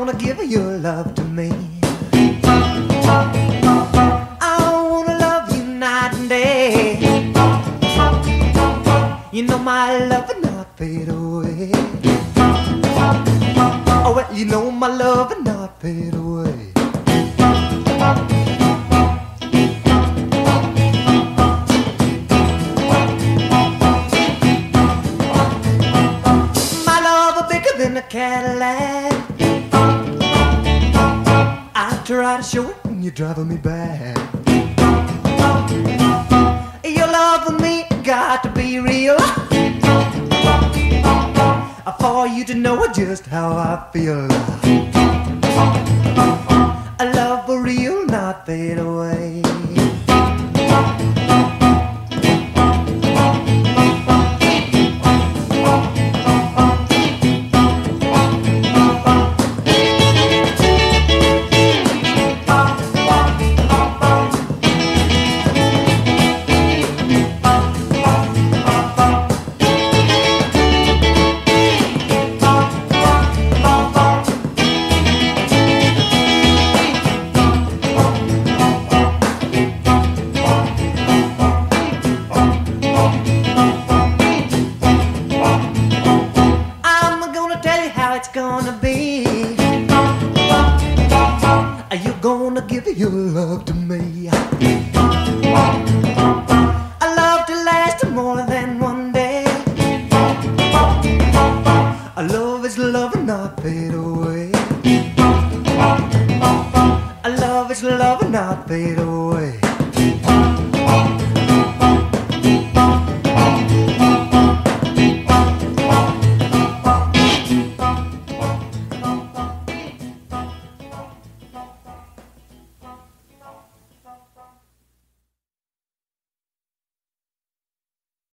gonna give your love to me. I wanna love you night and day. You know my love will not fade away. Oh, well, you know my love will not fade away. My love is bigger than a Cadillac. I try to show it when you're driving me back. Your love for me got to be real, for you to know just how I feel. A love for real, not fade away. It's gonna be. You're gonna give your love to me. A love to last more than one day. A love is love and not fade away. A love is love and not fade away.